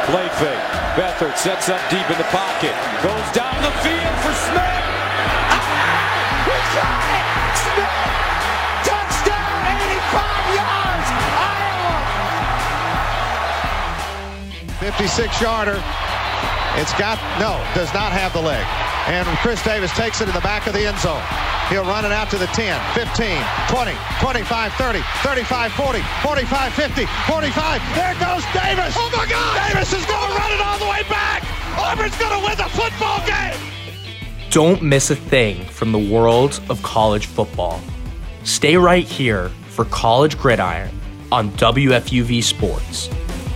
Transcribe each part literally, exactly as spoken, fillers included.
Play fake. Beathard sets up deep in the pocket. Goes down the field for Smith. Ah! He got it! Smith! Touchdown! eighty-five yards! Iowa! fifty-six yarder. It's got, no, does not have the leg. And Chris Davis takes it in the back of the end zone. He'll run it out to the ten, fifteen, twenty, twenty-five, thirty, thirty-five, forty, forty-five, fifty, forty-five. There goes Davis. Oh, my God. Davis is going to run it all the way back. Auburn's going to win the football game. Don't miss a thing from the world of college football. Stay right here for College Gridiron on W F U V Sports.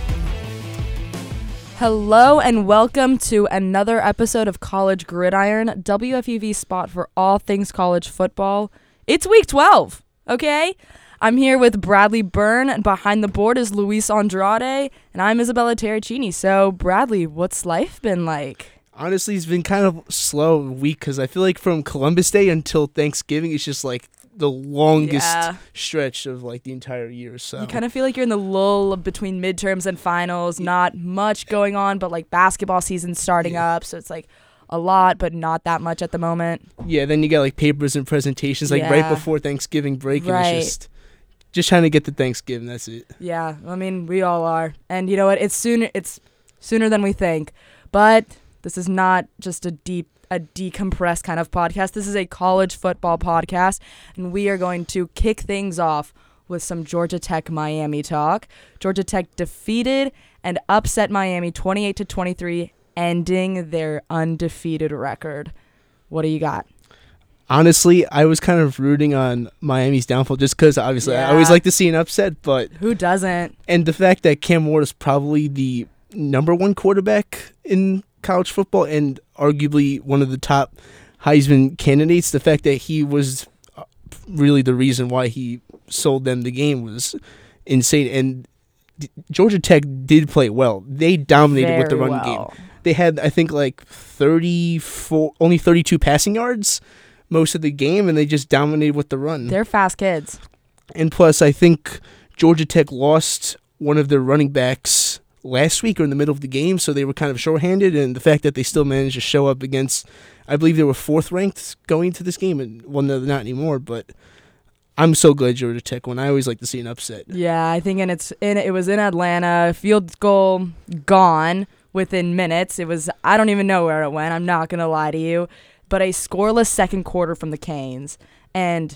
Hello and welcome to another episode of College Gridiron, W F U V spot for all things college football. It's week twelve, okay? I'm here with Bradley Byrne, and behind the board is Luis Andrade, and I'm Isabella Terracini. So, Bradley, what's life been like? Honestly, it's been kind of slow week because I feel like from Columbus Day until Thanksgiving, it's just like the longest Yeah. stretch of like the entire year. So You kind of feel like you're in the lull between midterms and finals. Not much going on, but like basketball season's starting Yeah. up, so it's like a lot, but not that much at the moment. yeah, then you got like papers and presentations like right Yeah. before Thanksgiving break, and Right. it's just just trying to get to Thanksgiving. That's it. Yeah, I mean, we all are. And you know what? It's soon it's sooner than we think. But this is not just a deep a decompressed kind of podcast. This is a college football podcast, and we are going to kick things off with some Georgia Tech Miami talk. Georgia Tech defeated and upset Miami twenty-eight to twenty-three, ending their undefeated record. What do you got? Honestly, I was kind of rooting on Miami's downfall just because obviously I always Yeah. like to see an upset, but Who doesn't? and the fact that Cam Ward is probably the number one quarterback in college football and arguably one of the top Heisman candidates, the fact that he was really the reason why he sold them the game was insane. And D- Georgia Tech did play well. They dominated with the Very run well. game. They had, I think, like thirty-four, only thirty-two passing yards most of the game, and they just dominated with the run. They're fast kids. And plus, I think Georgia Tech lost one of their running backs last week or in the middle of the game, so they were kind of shorthanded. And the fact that they still managed to show up against, I believe they were fourth ranked going into this game, and well, no, they're not anymore. But I'm so glad Georgia Tech won. I always like to see an upset. Yeah, I think and it's in it was in Atlanta. Field goal gone within minutes. It was I don't even know where it went. I'm not gonna lie to you, but a scoreless second quarter from the Canes, and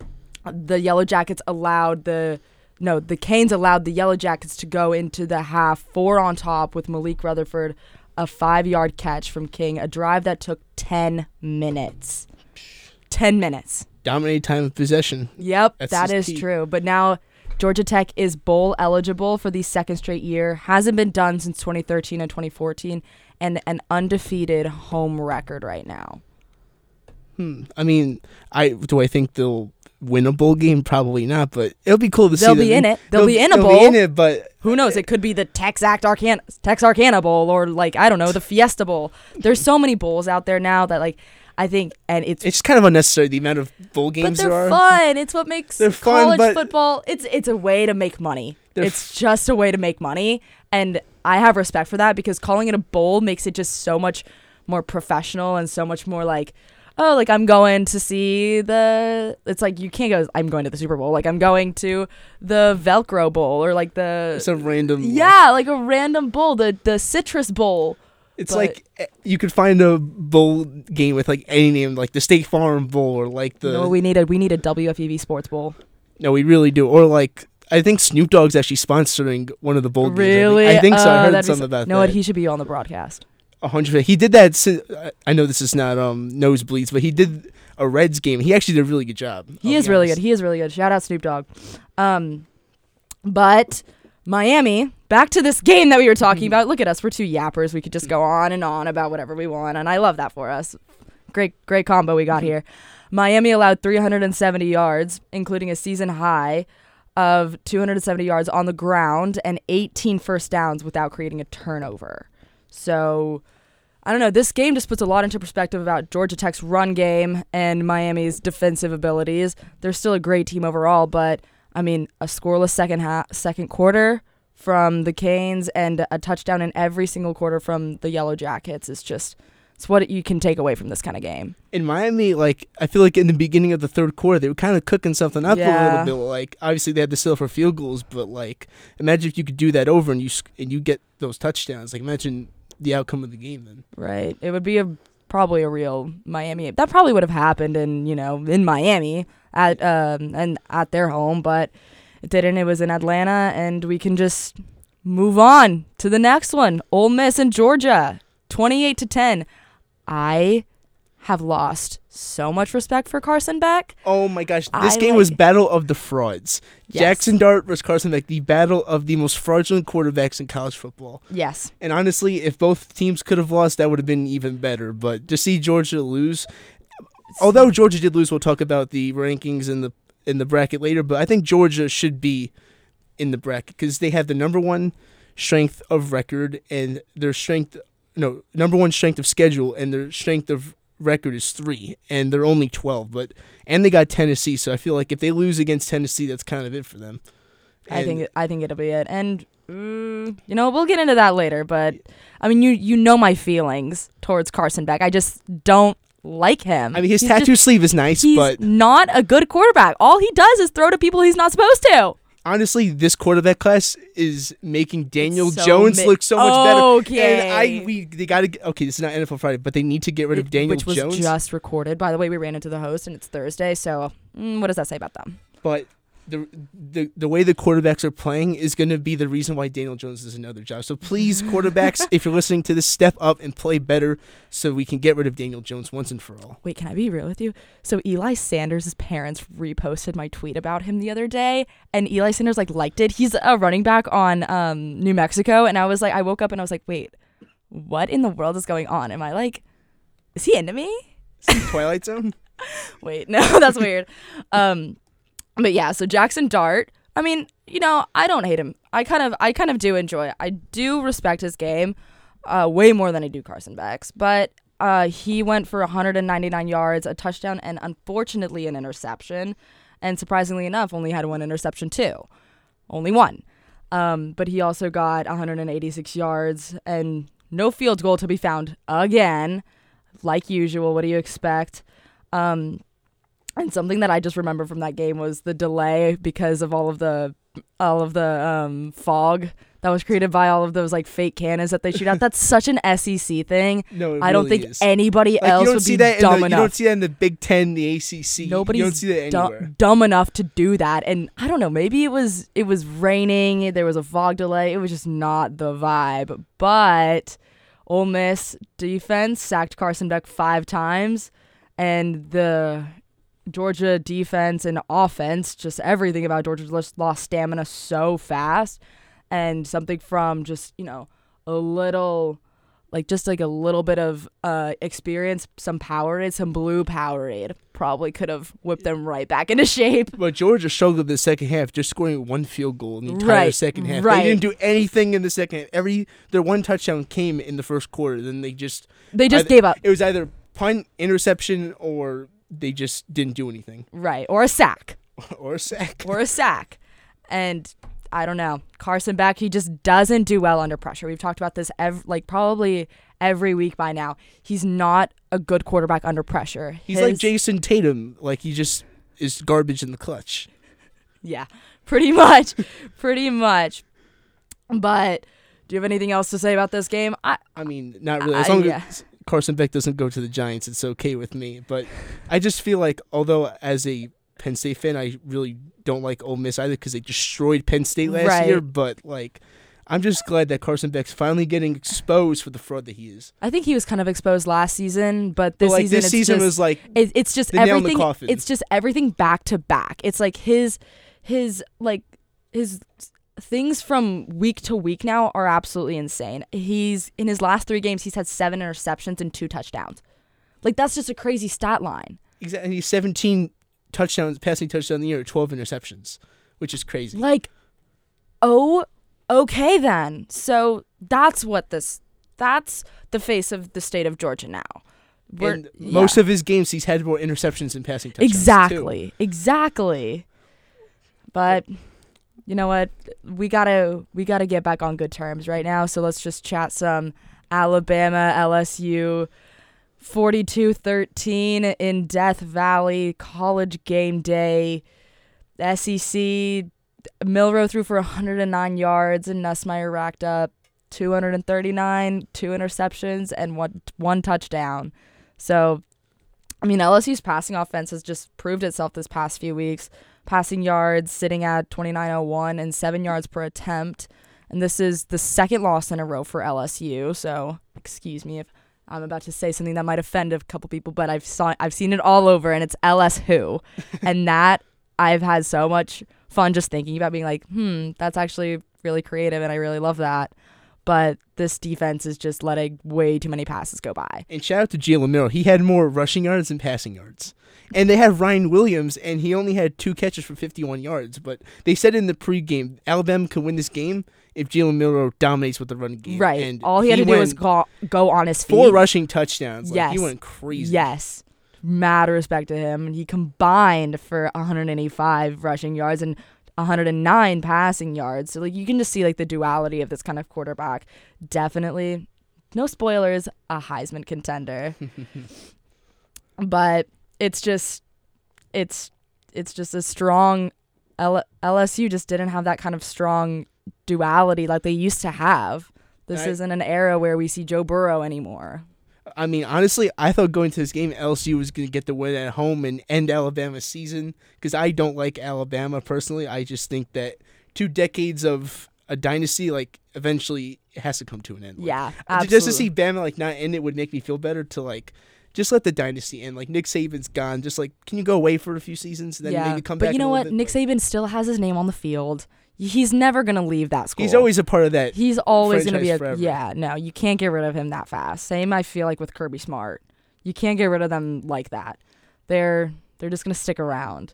the Yellow Jackets allowed the no the Canes allowed the Yellow Jackets to go into the half four on top with Malik Rutherford, a five-yard catch from King, a drive that took ten minutes. Ten minutes. Dominated time of possession. Yep, That's that just is key. true. But now Georgia Tech is bowl eligible for the second straight year. Hasn't been done since twenty thirteen and twenty fourteen, and an undefeated home record right now. Hmm. I mean, I do I think they'll win a bowl game? Probably not, but it'll be cool to They'll see. be them. in it. They'll be in a they'll bowl. Be in it, but Who knows? It could be the Texact Arcana, Texarkana Bowl, or like I don't know, the Fiesta Bowl. There's so many bowls out there now that like I think, and it's it's kind of unnecessary the amount of bowl but games they're there are. fun. It's what makes They're fun, college but- football. It's it's a way to make money. They're It's just a way to make money, and I have respect for that because calling it a bowl makes it just so much more professional and so much more like, oh, like I'm going to see the. It's like you can't go. I'm going to the Super Bowl. Like I'm going to the Velcro Bowl or like the. It's a random. Yeah, like a random bowl, the the Citrus Bowl. It's but- like eh, you could find a bowl game with like any name, like the State Farm Bowl or like the. No, we need a we need a W F U V Sports Bowl. No, we really do. Or like I think Snoop Dogg's actually sponsoring one of the bowl Really? games. I think, I think so. I Uh, heard that'd be something so- about know that. what? He should be on the broadcast. A hundred percent. He did that. si- I know this is not um nosebleeds, but he did a Reds game. He actually did a really good job. He I'll is be really honest. good. He is really good. Shout out Snoop Dogg. Um, but Miami, back to this game that we were talking about. Look at us. We're two yappers. We could just go on and on about whatever we want, and I love that for us. Great, great combo we got here. Miami allowed three hundred seventy yards, including a season high of two hundred seventy yards on the ground and eighteen first downs without creating a turnover. So, I don't know. This game just puts a lot into perspective about Georgia Tech's run game and Miami's defensive abilities. They're still a great team overall, but, I mean, a scoreless second half, second quarter from the Canes and a touchdown in every single quarter from the Yellow Jackets is just it's what you can take away from this kind of game. In Miami, like I feel like in the beginning of the third quarter, they were kind of cooking something up Yeah. a little bit. Like obviously they had to settle for field goals, but like imagine if you could do that over and you sc- and you get those touchdowns. Like imagine the outcome of the game then. Right. It would be a probably a real Miami. That probably would have happened in, you know, in Miami at um and at their home, but it didn't. It was in Atlanta, and we can just move on to the next one. Ole Miss and Georgia, twenty-eight to ten. I have lost so much respect for Carson Beck. Oh my gosh, this I game like- was battle of the frauds. Yes. Jackson Dart versus Carson Beck, the battle of the most fraudulent quarterbacks in college football. Yes. And honestly, if both teams could have lost, that would have been even better. But to see Georgia lose, although Georgia did lose, we'll talk about the rankings in the in the bracket later. But I think Georgia should be in the bracket because they have the number one strength of record and their strength, no, number one strength of schedule, and their strength of record is three, and they're only twelve. But and they got Tennessee, so I feel like if they lose against Tennessee, that's kind of it for them. I And- think I think it'll be it. And mm, you know, we'll get into that later, but I mean, you you know my feelings towards Carson Beck. I just don't like him. I mean, his He's tattoo just- sleeve is nice, He's but not a good quarterback. All he does is throw to people he's not supposed to. honestly, this quarterback class is making Daniel so Jones mi- look so much better. Okay. And I we they gotta okay, this is not N F L Friday, but they need to get rid of It- Daniel which was Jones. just recorded. By the way, we ran into the host, and it's Thursday, so mm, what does that say about them? But the the the way the quarterbacks are playing is going to be the reason why Daniel Jones is another job. So please, quarterbacks, if you're listening to this, step up and play better so we can get rid of Daniel Jones once and for all. Wait, can I be real with you? So Eli Sanders' parents reposted my tweet about him the other day, and Eli Sanders like liked it. He's a running back on um, New Mexico, and I was like, I woke up and I was like, wait, what in the world is going on? Am I like, is he into me? Twilight Zone? Wait, no, that's weird. Um, but yeah, so Jackson Dart. I mean, you know, I don't hate him. I kind of, I kind of do enjoy it. I do respect his game, uh, way more than I do Carson Beck's. But uh, he went for one hundred ninety-nine yards, a touchdown, and unfortunately an interception. And surprisingly enough, only had one interception too, only one. Um, but he also got one hundred eighty-six yards and no field goal to be found again, like usual. What do you expect? Um, And something that I just remember from that game was the delay because of all of the all of the um, fog that was created by all of those like fake cannons that they shoot out. That's such an S E C thing. No, it I don't really think is. anybody Like, else you don't would see be that in dumb the, you enough. don't see that in the Big Ten, the A C C. Nobody's you don't see that du- anywhere. dumb enough to do that. And I don't know, maybe it was it was raining, there was a fog delay. It was just not the vibe. But Ole Miss defense sacked Carson Beck five times, and the Georgia defense and offense, just everything about Georgia just lost stamina so fast. And something from just, you know, a little, like just like a little bit of uh, experience, some Powerade, some blue Powerade probably could have whipped them right back into shape. But Georgia struggled in the second half, just scoring one field goal in the entire Right, second half. right. They didn't do anything in the second half. Every their one touchdown came in the first quarter. Then they just They just either- gave up. It was either punt, interception, or they just didn't do anything, Right. Or a sack. or a sack. Or a sack. And I don't know. Carson Beck, he just doesn't do well under pressure. We've talked about this ev- like probably every week by now. He's not a good quarterback under pressure. He's His- like Jason Tatum. Like he just is garbage in the clutch. Yeah, pretty much. pretty much. But do you have anything else to say about this game? I I mean, not really. As I- long yeah. as Carson Beck doesn't go to the Giants, it's okay with me. But I just feel like, although as a Penn State fan, I really don't like Ole Miss either because they destroyed Penn State last Right. year. But like, I'm just glad that Carson Beck's finally getting exposed for the fraud that he is. I think he was kind of exposed last season, but this But like season this it's season just, was like it, it's just the nail in the everything. coffin. It's just everything back to back. It's like his his like his things from week to week now are absolutely insane. He's in his last three games, he's had seven interceptions and two touchdowns. Like that's just a crazy stat line. exactly. He's seventeen touchdowns, passing touchdowns in the year, twelve interceptions, which is crazy. Like, oh, okay then. So that's what this. That's the face of the state of Georgia now. We're- And yeah. most of his games, he's had more interceptions than passing touchdowns. too. Exactly. Exactly. But you know what? We gotta we gotta get back on good terms right now. So let's just chat some Alabama L S U forty-two thirteen in Death Valley, college game day. S E C, Milroe threw for one hundred nine yards and Nussmeier racked up two hundred thirty-nine, two interceptions, and one one touchdown. So, I mean, L S U's passing offense has just proved itself this past few weeks. Passing yards sitting at twenty-nine oh one and seven yards per attempt. And this is the second loss in a row for L S U. So, excuse me if I'm about to say something that might offend a couple people, but I've saw I've seen it all over, and it's L S who. And that, I've had so much fun just thinking about being like, hmm, that's actually really creative, and I really love that. But this defense is just letting way too many passes go by. And shout out to Jalen Milroe. He had more rushing yards than passing yards. And they had Ryan Williams, and he only had two catches for fifty-one yards. But they said in the pregame, Alabama could win this game if Jalen Milroe dominates with the running game. Right. And all he had he to do was go, go on his feet. Four rushing touchdowns. Like, yes. He went crazy. Yes. Mad respect to him. And he combined for one hundred eighty-five rushing yards and one hundred nine passing yards. So, like, you can just see, like, the duality of this kind of quarterback. Definitely, no spoilers, a Heisman contender. But it's just, it's, it's just a strong, L- LSU just didn't have that kind of strong duality like they used to have. This I, isn't an era where we see Joe Burrow anymore. I mean, honestly, I thought going to this game, L S U was going to get the win at home and end Alabama's season because I don't like Alabama personally. I just think that two decades of a dynasty, like, eventually it has to come to an end. Like, yeah, absolutely. Just to see Bama, like, not end it would make me feel better to, like, just let the dynasty end. Like, Nick Saban's gone. Just, like, can you go away for a few seasons and then yeah. maybe come but back? But you know what? Bit, Nick like, Saban still has his name on the field. He's never going to leave that school. He's always a part of that. He's always going to be a forever. Yeah, no, you can't get rid of him that fast. Same I feel like with Kirby Smart. You can't get rid of them like that. They're they're just going to stick around.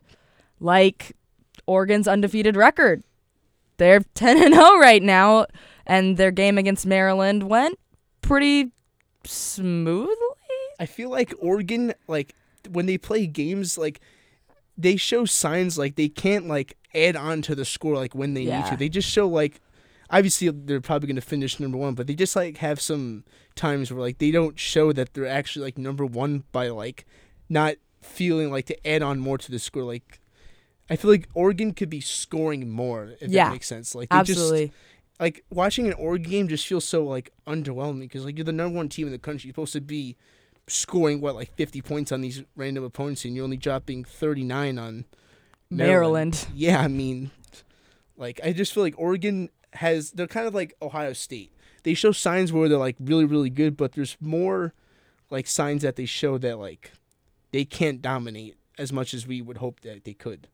Like Oregon's undefeated record. They're ten and oh right now, and their game against Maryland went pretty smoothly. I feel like Oregon, like, when they play games, like, they show signs, like, they can't, like, add on to the score, like, when they yeah. need to. They just show, like, obviously they're probably going to finish number one, but they just, like, have some times where, like, they don't show that they're actually, like, number one by, like, not feeling like to add on more to the score. Like, I feel like Oregon could be scoring more, if yeah, that makes sense. Like, they absolutely. Just, like, watching an Oregon game just feels so, like, underwhelming because, like, you're the number one team in the country. You're supposed to be scoring, what, like fifty points on these random opponents, and you're only dropping thirty-nine on Maryland. Maryland. Yeah, I mean, like, I just feel like Oregon has, they're kind of like Ohio State. They show signs where they're, like, really, really good, but there's more, like, signs that they show that, like, they can't dominate as much as we would hope that they could.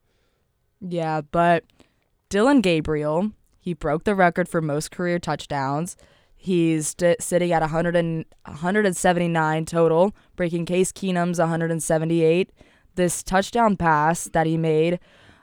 Yeah, but Dillon Gabriel, he broke the record for most career touchdowns. He's st- sitting at one hundred and one hundred seventy-nine total, breaking Case Keenum's one hundred seventy-eight. This touchdown pass that he made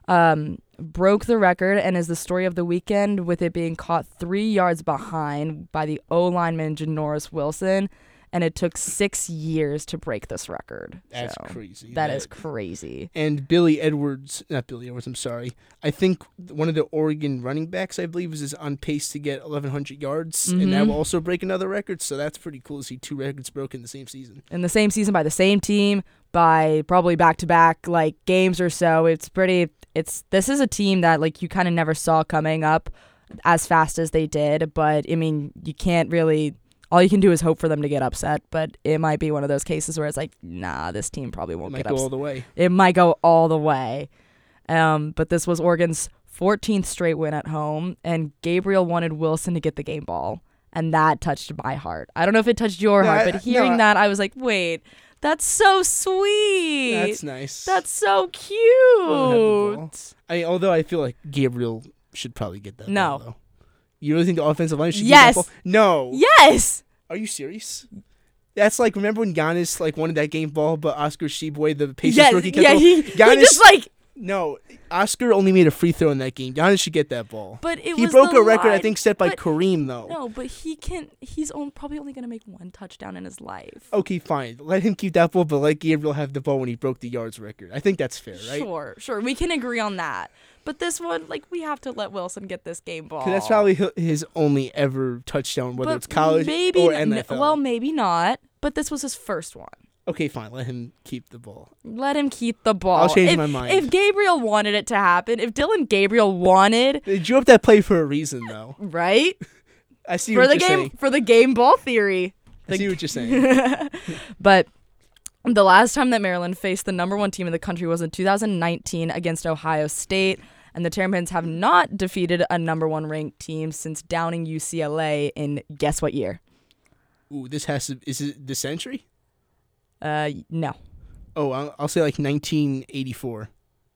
um, broke the record and is the story of the weekend, with it being caught three yards behind by the O-lineman Janoris Wilson, and it took six years to break this record. That's so crazy. That, that is crazy. And Billy Edwards, not Billy Edwards, I'm sorry. I think one of the Oregon running backs, I believe, is on pace to get eleven hundred yards, Mm-hmm. and that will also break another record, so that's pretty cool to see two records broken in the same season. In the same season by the same team, by probably back-to-back, like, games or so. It's pretty, it's, this is a team that, like, you kind of never saw coming up as fast as they did, but, I mean, you can't really... All you can do is hope for them to get upset, but it might be one of those cases where it's like, nah, this team probably won't It might get go upset. all the way. It might go all the way. Um, but this was Oregon's fourteenth straight win at home, and Gabriel wanted Wilson to get the game ball, and that touched my heart. I don't know if it touched your No, heart, I- but hearing no, I- that, I was like, wait, that's so sweet. That's nice. That's so cute. Let him have the ball. I, although I feel like Gabriel should probably get that No. ball, though. You really think the offensive line should Yes. get that ball? No. Yes. Are you serious? That's like, remember when Giannis, like, wanted that game ball, but Oscar Sheboy, the Pacers Yes, rookie, kept yeah, the- he, he Giannis, just, like, No, Oscar only made a free throw in that game. Giannis should get that ball. But it he was broke the a record, I line- think, set by but- Kareem, though. No, but he can. He's on, probably only going to make one touchdown in his life. Okay, fine. Let him keep that ball, but let Gabriel have the ball when he broke the yards record. I think that's fair, right? Sure, sure. We can agree on that. But this one, like, we have to let Wilson get this game ball. 'Cause that's probably hi- his only ever touchdown, whether But it's college maybe or n- N F L. Well, maybe not. But this was his first one. Okay, fine. Let him keep the ball. Let him keep the ball. I'll change if, my mind. If Gabriel wanted it to happen, if Dylan Gabriel wanted, They drew up that play for a reason, though. right? I see for what the you're game saying. for the game ball theory. I see what you're saying. But the last time that Maryland faced the number one team in the country was in two thousand nineteen against Ohio State, and the Terrapins have not defeated a number one ranked team since downing U C L A in guess what year? Ooh, this has to. Is it the century? Uh, no, Oh, I'll, I'll say like nineteen eighty-four.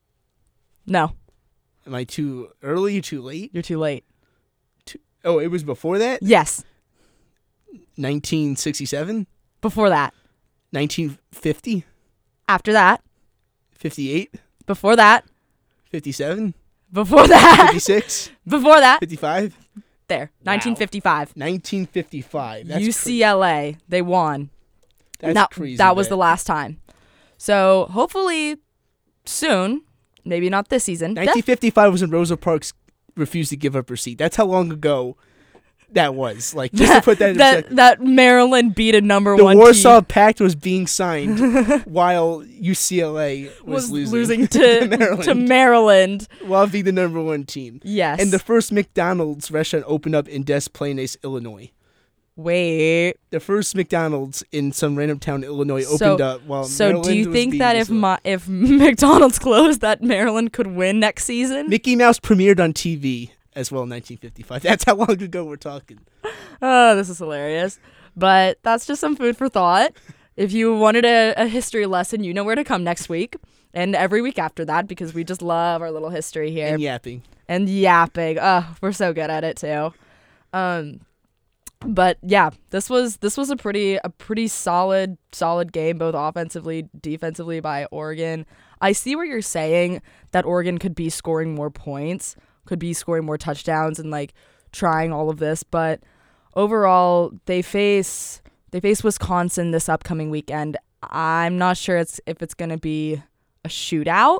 no, Am I too early? Too late? you're too late. Oh, it was before that. Yes, nineteen sixty-seven, before that, nineteen fifty, after that, fifty-eight, before that, fifty-seven, before that, fifty-six, before that. fifty-five, There, nineteen fifty-five. nineteen fifty-five. That's U C L A, they won. That's that, crazy. That was man. the last time. So hopefully soon, maybe not this season. nineteen fifty-five was when Rosa Parks refused to give up her seat. That's how long ago that was. Like, just to put that in that, perspective. that Maryland beat a number The one Warsaw team. Pact was being signed while U C L A was, was losing, to, Maryland, to Maryland. while being the number one team. Yes. And the first McDonald's restaurant opened up in Des Plaines, Illinois. Wait. The first McDonald's in some random town in Illinois So- opened up while So Maryland do you was think being that if dissolved. my, if McDonald's closed, that Maryland could win next season? Mickey Mouse premiered on T V as well in nineteen fifty-five. That's how long ago we're talking. Oh, this is hilarious. But that's just some food for thought. If you wanted a, a history lesson, you know where to come next week. And every week after that, because we just love our little history here. And yapping. And yapping. Oh, we're so good at it too. Um but yeah, this was this was a pretty a pretty solid solid game, both offensively, defensively by Oregon. I see what you're saying, that Oregon could be scoring more points, could be scoring more touchdowns and like trying all of this, but overall they face they face Wisconsin this upcoming weekend. I'm not sure it's if it's gonna be a shootout.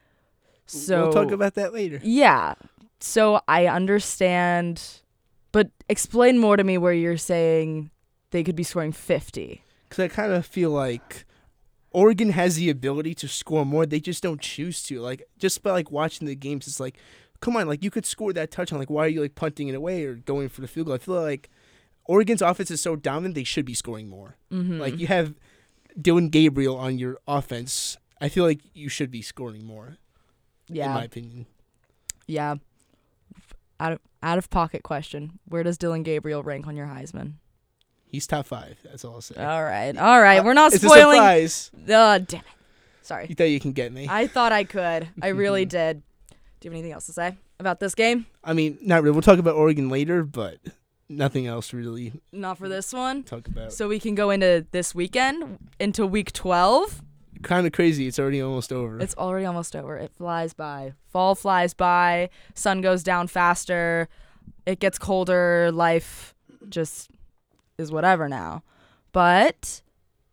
So we'll talk about that later. yeah. So I understand, but explain more to me where you're saying they could be scoring fifty. Because I kind of feel like Oregon has the ability to score more. They just don't choose to. Like, just by like watching the games, it's like, come on, like you could score that touchdown. Like, why are you like punting it away or going for the field goal? I feel like Oregon's offense is so dominant, they should be scoring more. Mm-hmm. Like, you have Dylan Gabriel on your offense. I feel like you should be scoring more, Yeah. in my opinion. Yeah. Out of out of pocket question. Where does Dylan Gabriel rank on your Heisman? He's top five. That's all I'll say. All right. All right. We're not it's spoiling. a surprise. Uh, damn it. Sorry. You thought you can get me. I thought I could. I really did. Do you have anything else to say about this game? I mean, not really. We'll talk about Oregon later, but nothing else really Not for this one. to talk about. So we can go into this weekend, into week twelve. Kind of crazy. It's already almost over. It's already almost over. It flies by. Fall flies by. Sun goes down faster. It gets colder. Life just is whatever now. But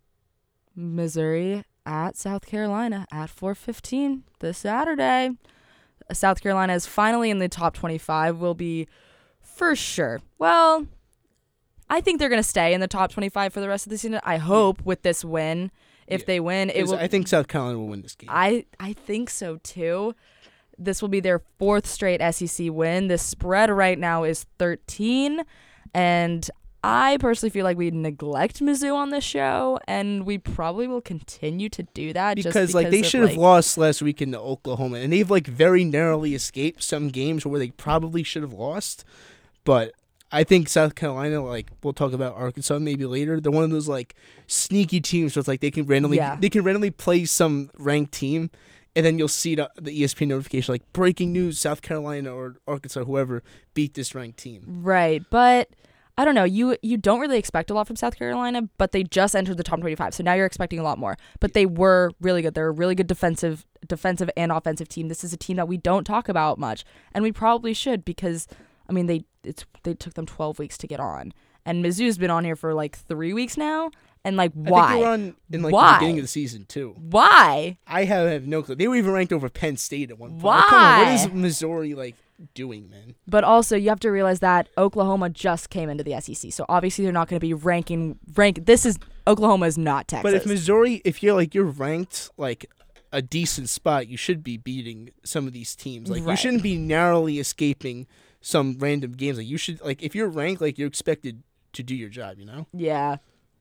Missouri at South Carolina at four fifteen this Saturday. South Carolina is finally in the top twenty-five. Will be for sure. Well, I think they're going to stay in the top twenty-five for the rest of the season. I hope with this win. If Yeah. they win, it Because will. I think South Carolina will win this game. I, I think so too. This will be their fourth straight S E C win. The spread right now is thirteen, and I personally feel like we neglect Mizzou on this show, and we probably will continue to do that because, just because like they of, should have like- lost last weekend to Oklahoma, and they've like very narrowly escaped some games where they probably should have lost. But I think South Carolina, like we'll talk about Arkansas maybe later. They're one of those like sneaky teams where it's like they can randomly Yeah. they can randomly play some ranked team, and then you'll see the, the E S P N notification like breaking news: South Carolina or Arkansas, whoever beat this ranked team. Right, but I don't know. You you don't really expect a lot from South Carolina, but they just entered the top twenty-five, so now you're expecting a lot more. But they were really good. They're a really good defensive, defensive and offensive team. This is a team that we don't talk about much, and we probably should because, I mean, they it's they took them twelve weeks to get on, and Mizzou's been on here for like three weeks now, and like why? I think they were on in like Why? the beginning of the season too. Why? I have, have no clue. They were even ranked over Penn State at one point. Why? Like, come on, what is Missouri like doing, man? But also, you have to realize that Oklahoma just came into the S E C, so obviously they're not going to be ranking rank. This is Oklahoma is not Texas. But if Missouri, if you're like you're ranked like a decent spot, you should be beating some of these teams. Like you Right. shouldn't be narrowly escaping some random games. Like you should, like if you're ranked, like you're expected to do your job. You know? Yeah.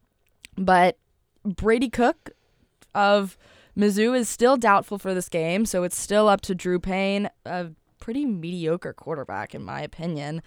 But Brady Cook of Mizzou is still doubtful for this game, so it's still up to Drew Payne, a pretty mediocre quarterback in my opinion,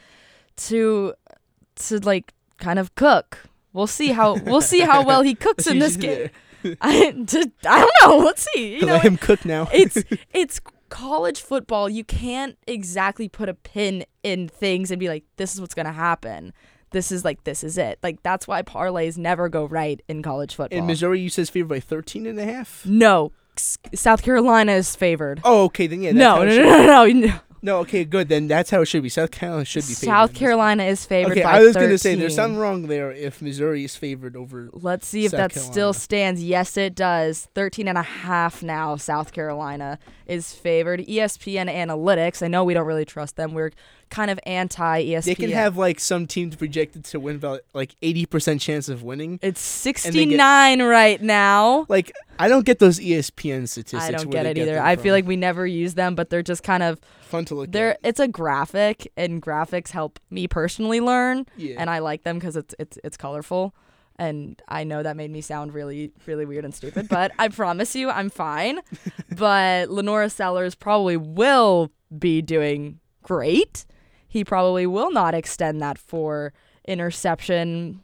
to to like kind of cook. We'll see how we'll see how well he cooks in this game. I, just, I don't know. Let's see. You know, Let him cook now. it's it's college football. You can't exactly put a pin in things and be like, this is what's gonna happen. This is like this is it. Like that's why parlays never go right in college football. In Missouri, you says favored by thirteen and a half. No, S- South Carolina is favored. Oh, okay, then yeah. That's no, how it no, should no, no, no, no. No, okay, good. Then that's how it should be. South Carolina should be favored. South Carolina is favored Okay, by I was thirteen. going to say there's something wrong there if Missouri is favored over. Let's see if South that Carolina. still stands. Yes, it does. thirteen and a half now. South Carolina is favored. E S P N Analytics. I know we don't really trust them. We're kind of anti-E S P N. They can have like some teams projected to win about like eighty percent chance of winning. It's sixty-nine right now. Like I don't get those E S P N statistics. I don't where get they it either. them I from. feel like we never use them, but they're just kind of fun to look they're at. it's a graphic, and graphics help me personally learn, Yeah. and I like them because it's it's it's colorful. And I know that made me sound really, really weird and stupid, but I promise you I'm fine. But Lenora Sellers probably will be doing great. He probably will not extend that four interception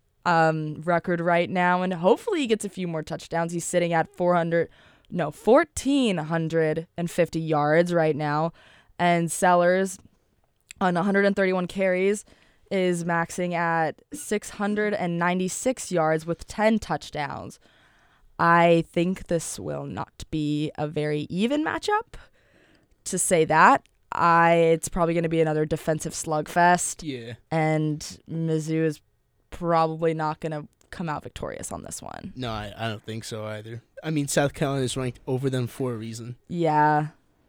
um, record right now, and hopefully he gets a few more touchdowns. He's sitting at four hundred, no, one thousand four hundred fifty yards right now, and Sellers on one hundred thirty-one carries is maxing at six hundred ninety-six yards with ten touchdowns. I think this will not be a very even matchup. To say that, I it's probably going to be another defensive slugfest, Yeah. and Mizzou is probably not going to come out victorious on this one. No, I, I don't think so either. I mean, South Carolina is ranked over them for a reason. Yeah.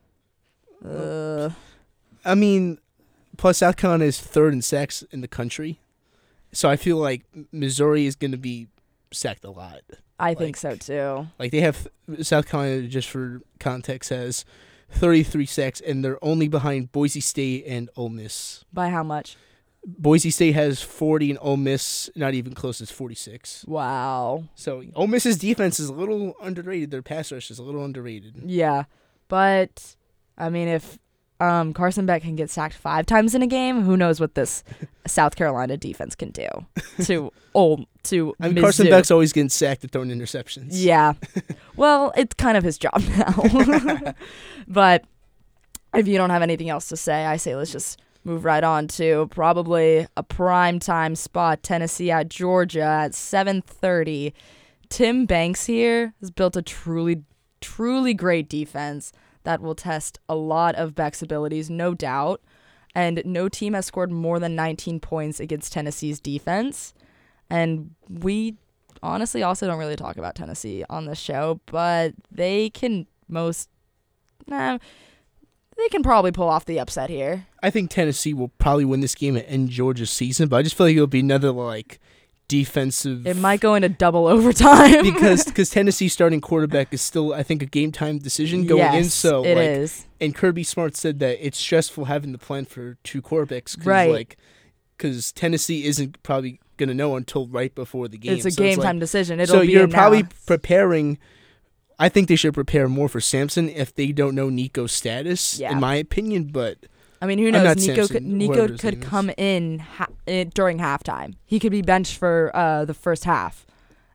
Uh, I mean, plus South Carolina is third in sacks in the country, so I feel like Missouri is going to be sacked a lot. I think Like- so too. Like they have South Carolina, just for context, has thirty-three sacks, and they're only behind Boise State and Ole Miss. By how much? Boise State has forty, and Ole Miss not even close, is forty-six. Wow. So Ole Miss's defense is a little underrated. Their pass rush is a little underrated. Yeah. But, I mean, if um, Carson Beck can get sacked five times in a game, who knows what this South Carolina defense can do to old to I mean, Mizzou. Carson Beck's always getting sacked and throwing interceptions. Yeah. Well, it's kind of his job now. But if you don't have anything else to say, I say let's just move right on to probably a prime time spot, Tennessee at Georgia at seven thirty. Tim Banks here has built a truly, truly great defense that will test a lot of Beck's abilities, no doubt. And no team has scored more than nineteen points against Tennessee's defense. And we honestly also don't really talk about Tennessee on this show, but they can most, nah, they can probably pull off the upset here. I think Tennessee will probably win this game and end Georgia's season, but I just feel like it'll be another like defensive. It might go into double overtime because because Tennessee's starting quarterback is still, I think, a game time decision going yes, in. So it like, is. And Kirby Smart said that it's stressful having to plan for two quarterbacks, cause, Right. Like, because Tennessee isn't probably gonna know until right before the game. It's a So game like- time decision. It'll so be you're in probably now. preparing. I think they should prepare more for Samson if they don't know Nico's status, Yeah. in my opinion. But I mean, who I'm knows? not Nico Samson, could, Nico whatever his could name is. come in ha- eh, during halftime. He could be benched for uh, the first half,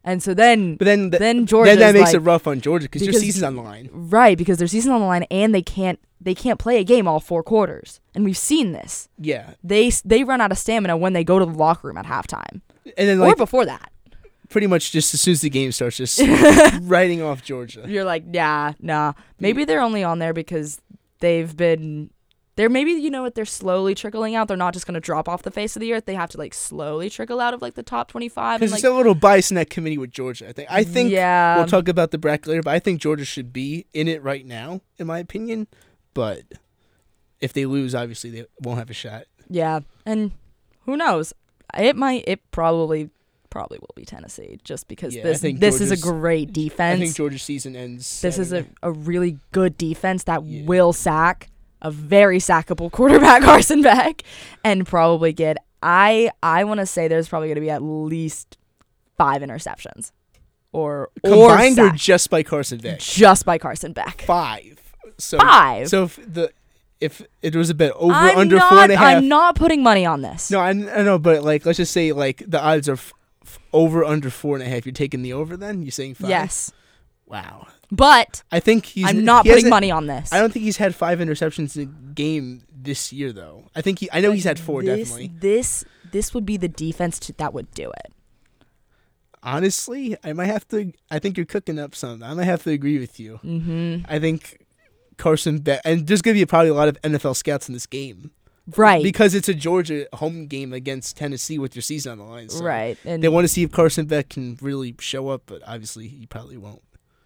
And so then, But then, th- then Georgia then that makes like, it rough on Georgia because your because- season's on the line. right, because their season's on the line and they can't they can't play a game all four quarters. And we've seen this. Yeah, They s- they run out of stamina when they go to the locker room at halftime and then or like before that. pretty much just as soon as the game starts, just writing off Georgia. You're like, yeah, nah. Maybe they're only on there because they've been. They're maybe, you know what, they're slowly trickling out. They're not just going to drop off the face of the earth. They have to, like, slowly trickle out of, like, the top twenty-five. Because And, like, there's a little bias in that committee with Georgia. I think. I think Yeah. we'll talk about the bracket later, but I think Georgia should be in it right now, in my opinion. But if they lose, obviously they won't have a shot. yeah. And who knows? It might, it probably, probably will be Tennessee just because Yeah, I this think this is a Georgia's- great I defense. think Georgia's season ends. This is a, Saturday. a really good defense that Yeah. will sack a very sackable quarterback, Carson Beck, and probably get, I I want to say there's probably going to be at least five interceptions. Or, combined or or just by Carson Beck. just by Carson Beck. Five. So Five? So if the if it was a bit over I'm under not, four and a half. I'm not putting money on this. No, I, I know, but like let's just say like the odds are f- f- over under four and a half. You're taking the over then? You're saying five? Yes. Wow. But I think he's. I'm not he putting hasn't- money on this. I don't think he's had five interceptions in a game this year though. I think he. I know he's had four this, definitely. This this would be the defense to, that would do it. Honestly, I might have to. I think you're cooking up something. I might have to agree with you. Mm-hmm. I think Carson Beck, and there's gonna be probably a lot of N F L scouts in this game Right. because it's a Georgia home game against Tennessee with your season on the line. So right. And They want to see if Carson Beck can really show up, but obviously he probably won't.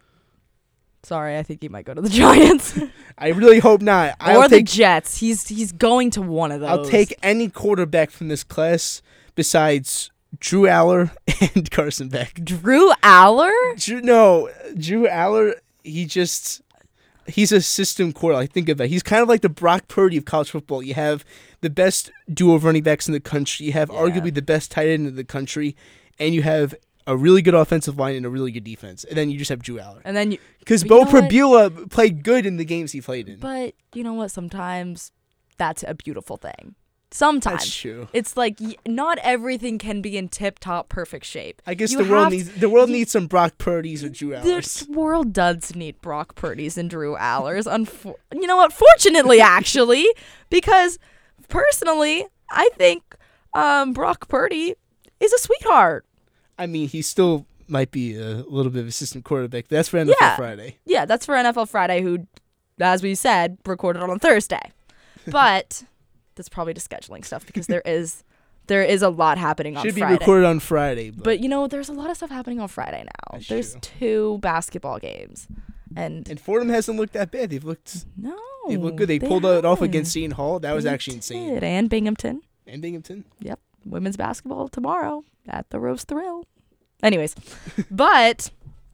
sorry, I think he might go to the Giants. I really hope not. I'll or the take. Jets. He's he's going to one of those. I'll take any quarterback from this class besides Drew Aller and Carson Beck. Drew Aller. Drew, no, Drew Aller. He just. He's a system quarterback. Think of that. He's kind of like the Brock Purdy of college football. You have the best duo of running backs in the country. You have Yeah. arguably the best tight end in the country, and you have a really good offensive line and a really good defense. And then you just have Drew Aller. And then you. Because But Bo you know what? Prabula played good in the games he played in. But you know what? Sometimes that's a beautiful thing. Sometimes That's true. it's like y- not everything can be in tip-top perfect shape. I guess You the world have needs to- the world you- needs some Brock Purdy's or Drew The Allers. world does need Brock Purdy's and Drew Allers. Unfor- you know what? Fortunately, actually, because personally, I think um, Brock Purdy is a sweetheart. I mean, he still might be a little bit of assistant quarterback. That's for N F L Yeah. Friday. Yeah, that's for N F L Friday, who, as we said, recorded on Thursday. But that's probably just scheduling stuff because there is there is a lot happening on Should be Friday. recorded on Friday. But, But you know, there's a lot of stuff happening on Friday now. That's There's true. two basketball games, and, and Fordham hasn't looked that bad. They've looked no, they looked good. They, pulled it off haven't. against Seton Hall. That was They actually insane. did. And Binghamton. And Binghamton. Yep, women's basketball tomorrow at the Rose Thrill. Anyways, but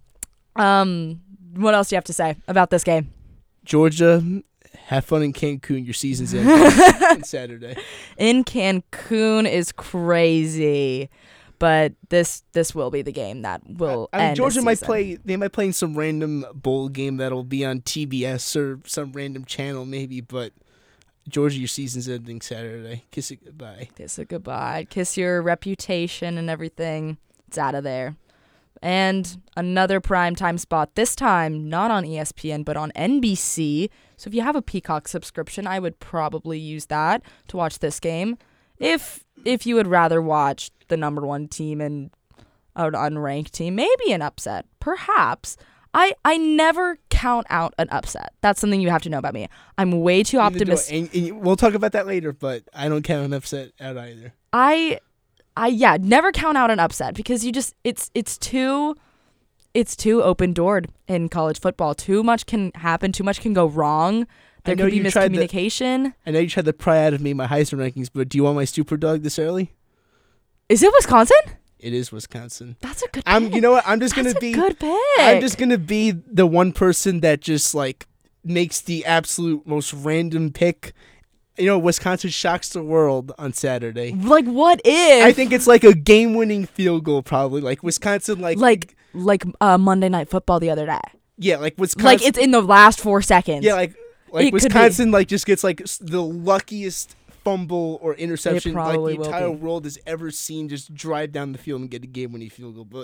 um, what else do you have to say about this game? Georgia, have fun in Cancun. Your season's in on Saturday. In Cancun is crazy, but this this will be the game that will I mean, end the Georgia might season. play. They might play in some random bowl game that'll be on T B S or some random channel, maybe. But Georgia, your season's ending Saturday. Kiss it goodbye. Kiss it goodbye. Kiss your reputation and everything. It's out of there. And another primetime spot, this time not on E S P N, but on N B C. So if you have a Peacock subscription, I would probably use that to watch this game. If if you would rather watch the number one team and an unranked team, maybe an upset, perhaps. I, I never count out an upset. That's something you have to know about me. I'm way too Neither do I. optimistic. And, and we'll talk about that later, but I don't count an upset out either. I I yeah, never count out an upset because you just it's it's too it's too open doored in college football. Too much can happen, too much can go wrong. There know could be you tried the- miscommunication. I know you tried to pry out of me my Heisman rankings, but do you want my super dog this early? Is it Wisconsin? It is Wisconsin. That's a good I'm. pick. You know what? I'm just That's gonna a be. good pick. I'm just gonna be the one person that just like makes the absolute most random pick. You know, Wisconsin shocks the world on Saturday. like what if I think it's like a game-winning field goal, probably. Like Wisconsin, like like like uh, Monday Night Football the other day. yeah, like Wisconsin. Like it's in the last four seconds. yeah, like It like could be. Wisconsin, like just gets like s- the luckiest fumble or interception like probably the will entire be. world has ever seen. Just drive down the field and get a game-winning field goal. But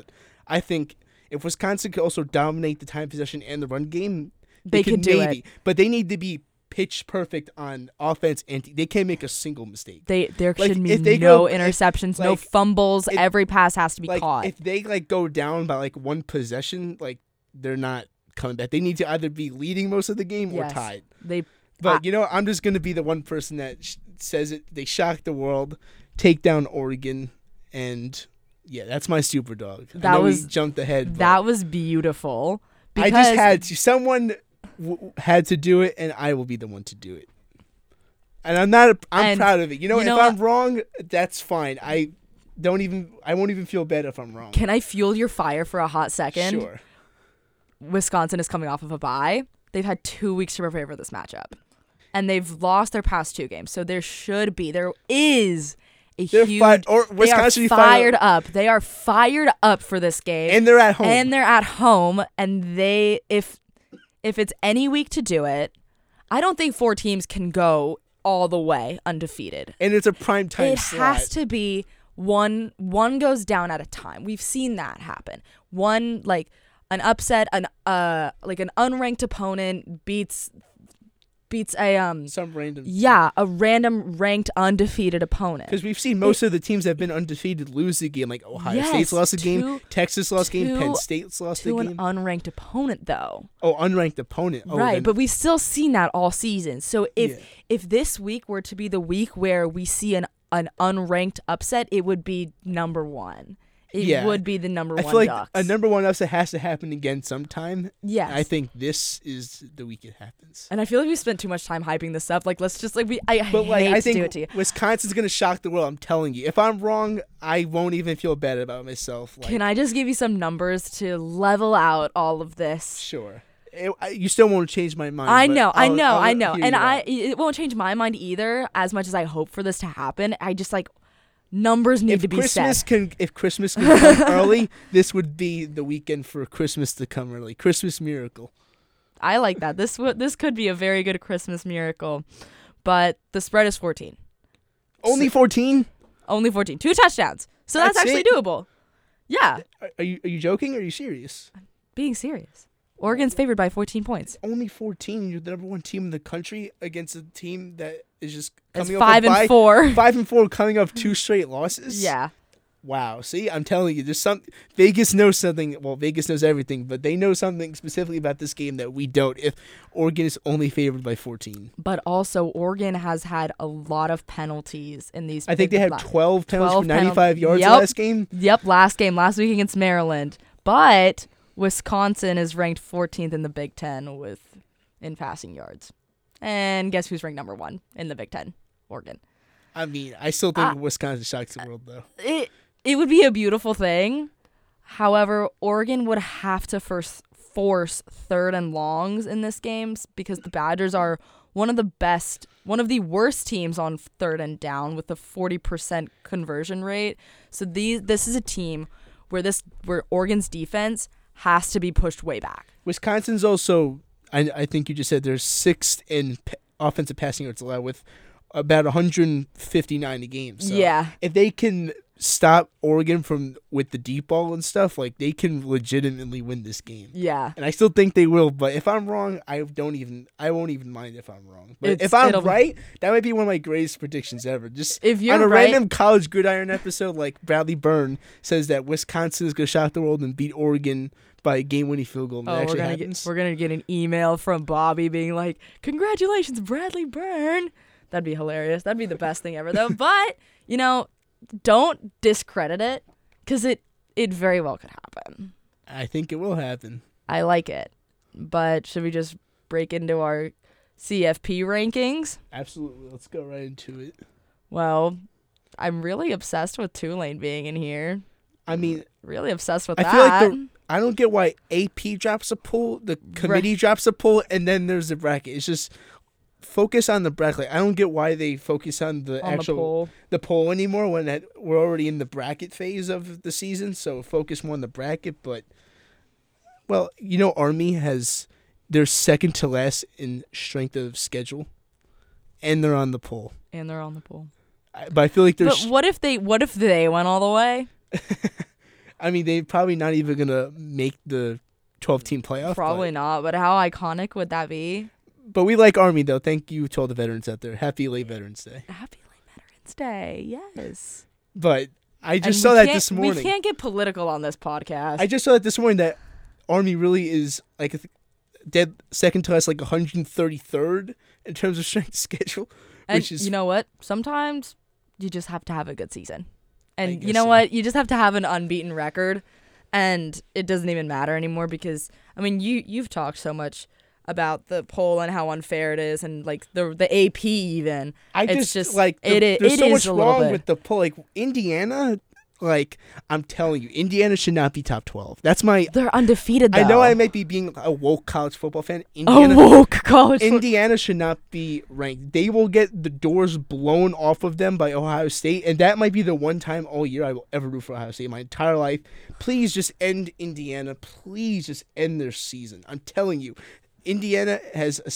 I think if Wisconsin could also dominate the time possession and the run game, They they, could could do maybe. it. But they need to be pitch perfect on offense, and they can't make a single mistake. They there Like, should be if they no go- if- interceptions, no like, fumbles. if- Every pass has to be Like caught. if they like go down by like one possession, like they're not coming back. They need to either be leading most of the game or Yes. tied. They But I- you know, I'm just gonna be the one person that sh- says it. They shock the world, take down Oregon, and yeah, that's my super dog. I That know we was- jumped ahead. but that was beautiful. I Because just had to. Someone w- had to do it, and I will be the one to do it. And I'm not. I'm And proud of it. You know, you if know I'm what? wrong, that's fine. I don't even. I won't even feel bad if I'm wrong. Can I fuel your fire for a hot second? Sure. Wisconsin is coming off of a bye. They've had two weeks to prepare for this matchup. And they've lost their past two games. So there should be, there is a They're huge, fi- or they are Wisconsin fired fired- up. They are fired up for this game. And they're at home. And they're at home. And they, if if it's any week to do it, I don't think four teams can go all the way undefeated. And it's a prime time It slot. has to be one one goes down at a time. We've seen that happen. One like an upset, an uh like an unranked opponent beats beats a um Some random. yeah, a random ranked undefeated opponent. Because we've seen most of the teams that have been undefeated lose a game. Like Ohio Yes, State's lost a game, to- Texas lost a game, to- Penn State's lost a to an game. unranked opponent though. oh, unranked opponent. Oh, right, then- but we've still seen that all season. So if Yeah. if this week were to be the week where we see an an unranked upset, it would be number one. It Yeah. would be the number I one feel like Ducks. a number one upset has to happen again sometime. Yes. I think this is the week it happens. And I feel like we spent too much time hyping this up. Like, let's just like we. I But hate like, I to think do it to you. Wisconsin's gonna shock the world. I'm telling you. If I'm wrong, I won't even feel bad about myself. Like, Can I just give you some numbers to level out all of this? Sure. It, I, you still won't change my mind. I but know, I I'll- know, I'll I know, hear and you I out. it won't change my mind either. As much as I hope for this to happen, I just like numbers need If to be Christmas set. can, if Christmas can come early, this would be the weekend for Christmas to come early. Christmas miracle. I like that. This would this could be a very good Christmas miracle, but the spread is fourteen. Only fourteen? Only fourteen. Two touchdowns. So that's, That's actually it? doable. Yeah, Are, are you are you joking? Or are you serious? being serious. Oregon's favored by fourteen points. Only fourteen. You're the number one team in the country against a team that is just It's coming five off a and bye. four. Five and four, coming off two straight losses. Yeah. Wow. See, I'm telling you, there's some Vegas knows something. Well, Vegas knows everything, but they know something specifically about this game that we don't. If Oregon is only favored by fourteen, But also, Oregon has had a lot of penalties in these. I think they had la- twelve penalties twelve for ninety-five penal- yards Yep. last game. Yep, last game, last week against Maryland. But Wisconsin is ranked fourteenth in the Big Ten with in passing yards. And guess who's ranked number one in the Big Ten? Oregon. I mean, I still think Uh, Wisconsin shocks the world, though. It it would be a beautiful thing. However, Oregon would have to first force third and longs in this game because the Badgers are one of the best, one of the worst teams on third and down with a forty percent conversion rate. So these this is a team where this where Oregon's defense has to be pushed way back. Wisconsin's also, I, I think you just said, they're sixth in p- offensive passing yards allowed with about one hundred fifty-nine a game. So Yeah. if they can stop Oregon from with the deep ball and stuff, like they can legitimately win this game. Yeah. And I still think they will, but if I'm wrong, I don't even I won't even mind if I'm wrong. But It's- if I'm it'll be- right, that might be one of my greatest predictions ever. Just If you're on a right- random college gridiron episode, like Bradley Byrne says that Wisconsin is gonna shock the world and beat Oregon by a game-winning field goal. And that Oh, we're actually gonna happens. get we're gonna get an email from Bobby being like, "Congratulations, Bradley Byrne." That'd be hilarious. That'd be the best thing ever, though. But you know, don't discredit it because it it very well could happen. I think it will happen. I like it, but should we just break into our C F P rankings? Absolutely. Let's go right into it. Well, I'm really obsessed with Tulane being in here. I mean, Really obsessed with I that. feel like the I don't get why A P drops a poll, the committee drops a poll, and then there's the bracket. It's just focus on the bracket. I don't get why they focus on the On the actual poll. the poll anymore when that we're already in the bracket phase of the season. So focus more on the bracket. But well, you know, Army has they're second to last in strength of schedule, and they're on the poll. and they're on the poll. I, but I feel like But there's. what if they what if they went all the way? I mean, they're probably not even gonna make the twelve-team playoff. Probably but, not, but how iconic would that be? But we like Army, though. Thank you to all the veterans out there. Happy late Veterans Day. Happy late Veterans Day, yes. But I just And saw we that can't- this morning. We can't get political on this podcast. I just saw that this morning that Army really is like dead second to us, like one hundred thirty-third in terms of strength of schedule. and Which is you know what? Sometimes you just have to have a good season. I And guess you know so. what? You just have to have an unbeaten record. And it doesn't even matter anymore because, I mean, you, you've talked so much about the poll and how unfair it is and, like, the the A P even. I it's just, just like the, it, i- there's it so is much a little wrong bit. with the poll. Like Indiana, like I'm telling you, Indiana should not be top twelve. That's my. They're undefeated, though. I know I might be being a woke college football fan. Oh, Indiana, woke college football. Indiana should not be ranked. They will get the doors blown off of them by Ohio State, and that might be the one time all year I will ever root for Ohio State in my entire life. Please just end Indiana. Please just end their season. I'm telling you, Indiana has a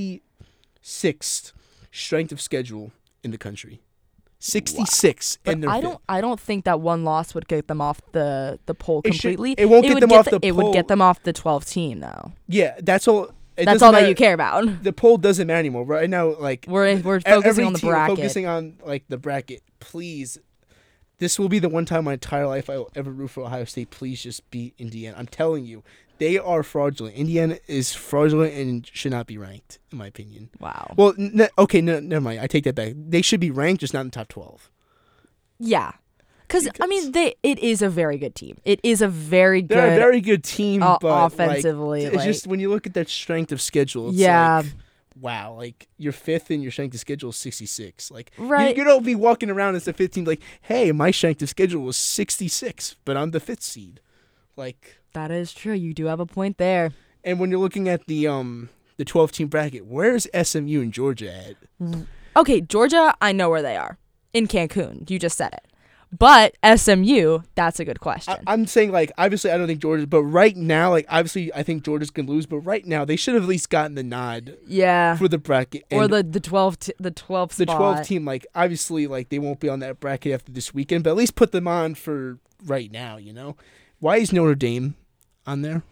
sixty-sixth strength of schedule in the country. sixty-six, But and they're I fifth. don't. I don't think that one loss would get them off the, the poll It should- completely. it won't get would them off the It poll. would get them off the twelve team though. Yeah, that's all. It That's doesn't all that matter- you care about. The poll doesn't matter anymore. Right now, like We're we're E- focusing every on the team bracket. focusing on like the bracket. Please, this will be the one time in my entire life I will ever root for Ohio State. Please just beat Indiana. I'm telling you, they are fraudulent. Indiana is fraudulent and should not be ranked, in my opinion. Wow. Well, n- okay, no, never mind. I take that back. They should be ranked, just not in the top twelve. Yeah. Cause I Because- mean, they it is a very good team. It is a very good. They're a very good team, uh, but offensively, like, it's like- just when you look at their strength of schedule. It's Yeah. like, wow, like you're fifth in your strength of schedule is sixty-six. Like you- Right. you, don't be walking around as the fifth team like, hey, my strength of schedule was sixty-six, but I'm the fifth seed. Like, That is true. You do have a point there. and when you're looking at the um the twelve team bracket, where's S M U and Georgia at? Okay, Georgia, I know where they are. In Cancun. You just said it. But S M U, that's a good question. I, I'm saying like obviously I don't think Georgia, but right now like obviously I think Georgia's gonna lose, but right now they should have at least gotten the nod yeah. for the bracket. Or And the the twelve t- the twelve the spot. twelve team, like obviously like they won't be on that bracket after this weekend, but at least put them on for right now, you know? Why is Notre Dame on there?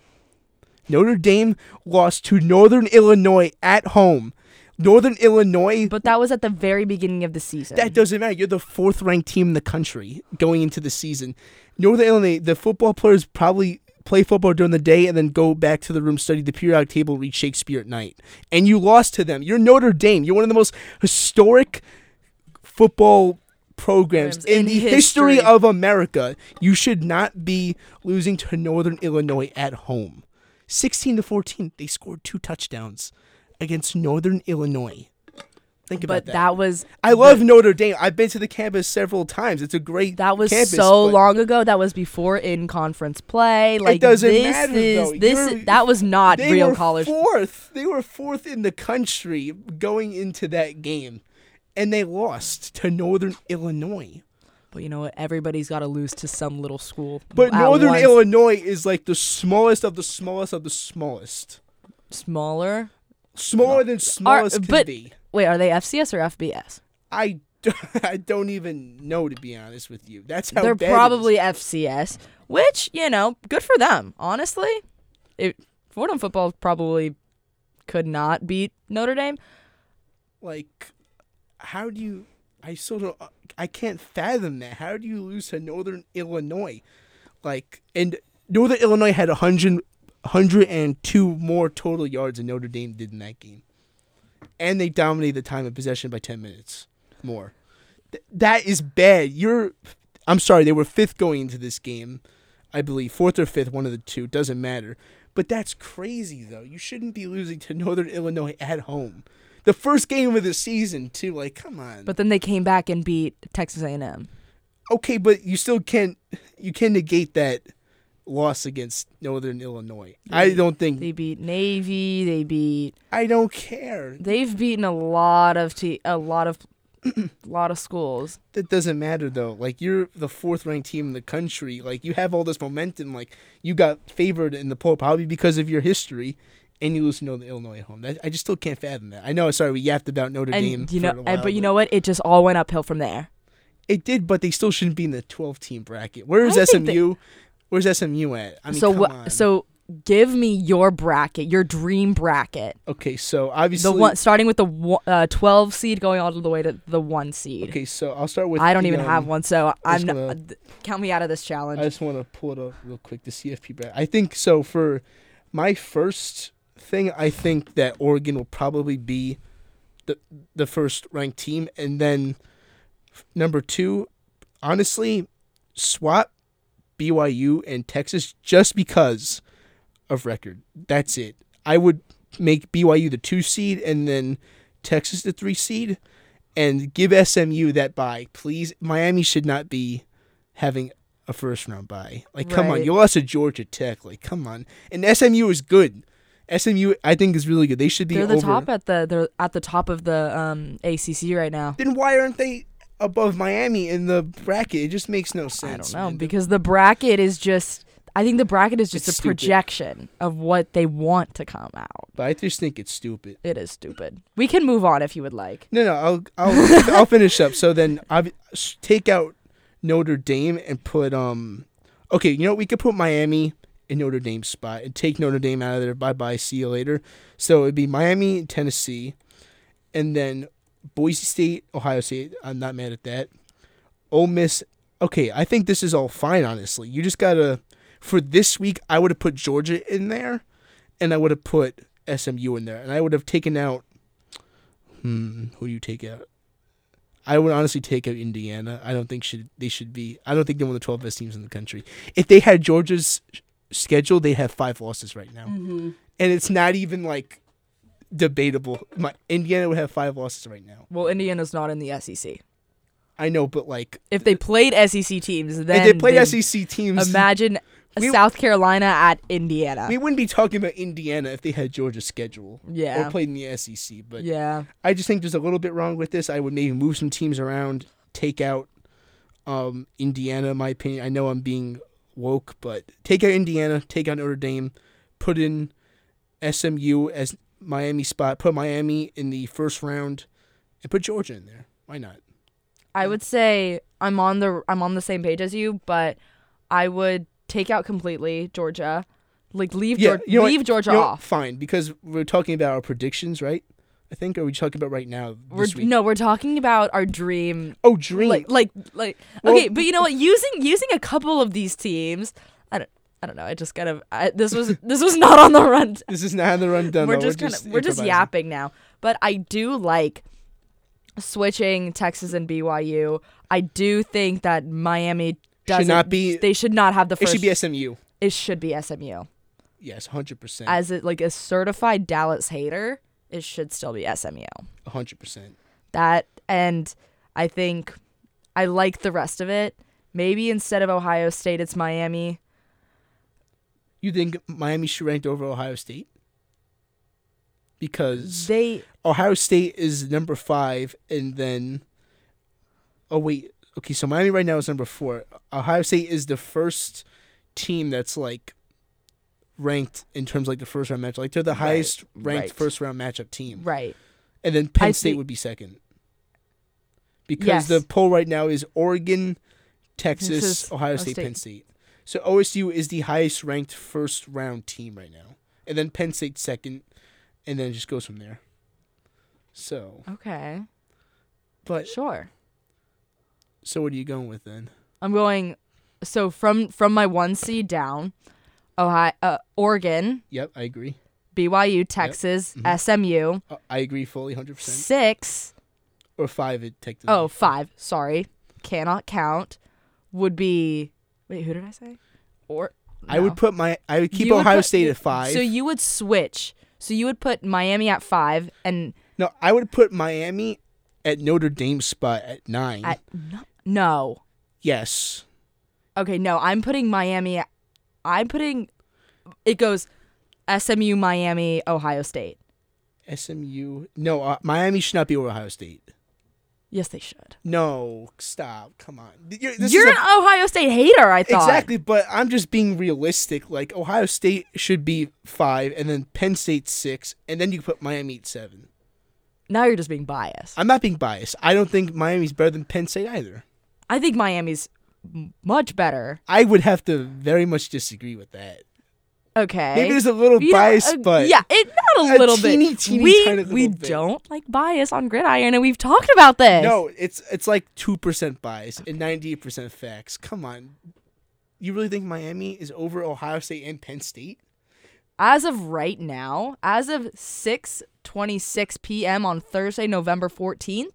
Notre Dame lost to Northern Illinois at home. Northern Illinois, But that was at the very beginning of the season. that doesn't matter. You're the fourth ranked team in the country going into the season. Northern Illinois, the football players probably play football during the day and then go back to the room, study the periodic table, read Shakespeare at night. And you lost to them. You're Notre Dame. You're one of the most historic football programs in, In the history. history. of America. You should not be losing to Northern Illinois at home. sixteen to fourteen, they scored two touchdowns against Northern Illinois. Think about but that. that was I love Notre Dame. I've been to the campus several times. It's a great that was campus, so but long ago. That was before in conference play. Like doesn't this matter, is though. this You're- that was not They real were college. fourth. They were fourth in the country going into that game, and they lost to Northern Illinois. But you know what? Everybody's got to lose to some little school. But at Northern once. Illinois is like the smallest of the smallest of the smallest. Smaller. Smaller than smallest Are- can but- be. Wait, are they F C S or F B S? I, d- I don't even know, to be honest with you. That's how They're bad it is. probably F C S, which, you know, good for them, honestly. It, Fordham football probably could not beat Notre Dame. Like, how do you? I still don't. I can't fathom that. How do you lose to Northern Illinois? Like, and Northern Illinois had one hundred, one hundred two more total yards than Notre Dame did in that game, and they dominated the time of possession by ten minutes more. Th- that is bad. You're. I'm sorry. They were fifth going into this game, I believe, fourth or fifth, one of the two. Doesn't matter. But that's crazy, though. You shouldn't be losing to Northern Illinois at home. The first game of the season, too. Like, come on. But then they came back and beat Texas A and M. Okay, but you still can't. You can negate that loss against Northern Illinois. I don't think. They beat Navy. They beat. I don't care. They've beaten a lot of te- a lot of, lot of schools. That doesn't matter though. Like you're the fourth ranked team in the country. Like you have all this momentum. Like you got favored in the poll probably because of your history, and you lose to Northern Illinois at home. That, I just still can't fathom that. I know. Sorry, we yapped about Notre Dame. And you for know, a while, and, but you know what? It just all went uphill from there. it did. But they still shouldn't be in the twelve team bracket. Where is I think S M U? Where's S M U at? I mean, so come what? on. So give me your bracket, your dream bracket. Okay, so obviously The one starting with the one- uh, twelve seed going all the way to the one seed. Okay, so I'll start with. I don't the, even um, have one, so I'm just not, gonna- th- count me out of this challenge. I just want to pull it up real quick. The C F P bracket. I think so. For my first thing, I think that Oregon will probably be the the first ranked team, and then f- number two, honestly, swap B Y U and Texas just because of record. That's it. I would make B Y U the two seed and then Texas the three seed, and give S M U that bye, please. Miami should not be having a first round bye. Like, come on, Right. you lost to Georgia Tech. Like, come on. And S M U is good. S M U, I think, is really good. They should be they're the over. top at the they're at the top of the um, A C C right now. Then why aren't they above Miami in the bracket? It just makes no sense. I don't know man. because the bracket is just. I think the bracket is just It's a stupid. projection of what they want to come out. But I just think it's stupid. It is stupid. We can move on if you would like. No, no, I'll I'll I'll finish up. So then I take out Notre Dame and put um. Okay, you know what? We could put Miami in Notre Dame's spot and take Notre Dame out of there. Bye bye. See you later. So it'd be Miami, Tennessee, and then Boise State, Ohio State. I'm not mad at that. Ole Miss. Okay, I think this is all fine. Honestly, you just gotta. For this week, I would have put Georgia in there, and I would have put S M U in there, and I would have taken out. Hmm, who do you take out? I would honestly take out Indiana. I don't think should they should be. I don't think they're one of the twelve best teams in the country. If they had Georgia's schedule, they'd have five losses right now, Mm-hmm. and it's not even like debatable. My Indiana would have five losses right now. Well, Indiana's not in the S E C. I know, but like If they played S E C teams, then if they played they'd S E C teams, Imagine We- South Carolina at Indiana. we wouldn't be talking about Indiana if they had Georgia's schedule Yeah. or played in the S E C. But yeah. I just think there's a little bit wrong with this. I would maybe move some teams around, take out um, Indiana, in my opinion. I know I'm being woke, but take out Indiana, take out Notre Dame, put in S M U as Miami spot, put Miami in the first round, and put Georgia in there. Why not? I would say I'm on the I'm on the same page as you, but I would take out completely Georgia. Like leave Yeah, Georgia, you know what? leave Georgia You know what? off. Fine, because we're talking about our predictions, right? I think, or are we talking about right now? We're This week? no, we're talking about our dream. Oh, dream. Like like like Well- okay, but you know what? Using using a couple of these teams, I don't I don't know. I just kind of I, this was this was not on the run. This is not the rundown. we're no, just kind of we're just improvising. yapping now. But I do like switching Texas and B Y U. I do think that Miami doesn't not be- They should not have the It first. should be S M U. It should be S M U. Yes, one hundred percent. As it like a certified Dallas hater, it should still be S M U. one hundred percent. That and I think I like the rest of it. Maybe instead of Ohio State, it's Miami. You think Miami should rank over Ohio State? Because They Ohio State is number five, and then, oh wait, okay, so Miami right now is number four. Ohio State is the first team that's like ranked in terms of like the first round match. Like they're the highest ranked right. first round matchup team, right. and then Penn I State thi- would be second. Because Yes. the poll right now is Oregon, Texas, Texas, Ohio Ohio State, State. Penn State. So O S U is the highest ranked first round team right now, and then Penn State second, and then it just goes from there. So, Okay. but Sure. so what are you going with then? I'm going so from from my one seed down, Ohio, uh, Oregon, Yep, I agree. B Y U, Texas, Mhm. S M U, Uh, I agree fully, hundred percent. six. Or five, it technically. Oh, five. Sorry, cannot count. Would be wait. Who did I say? Or I no. would put my. I would keep You would Ohio put- State at five. So you would switch. So you would put Miami at five and no, I would put Miami at Notre Dame's spot at nine. at no. no. yes. Okay, no. I'm putting Miami. At, I'm putting. It goes S M U, Miami, Ohio State. S M U. No, uh, Miami should not be over Ohio State. Yes, they should. No, stop. Come on. You're, this You're is an a- Ohio State hater, I thought. Exactly, but I'm just being realistic. Like Ohio State should be five, and then Penn State six, and then you put Miami at seven. Now you're just being biased. I'm not being biased. I don't think Miami's better than Penn State either. I think Miami's m- much better. I would have to very much disagree with that. Okay. Maybe there's a little You know, bias, uh, but yeah, it not a, a little teeny, bit. teeny, we tiny little we bit. don't like bias on Gridiron, and we've talked about this. No, it's it's like two percent bias and ninety-eight percent facts. Come on. You really think Miami is over Ohio State and Penn State? As of right now, as of six twenty-six p.m. on Thursday, November fourteenth,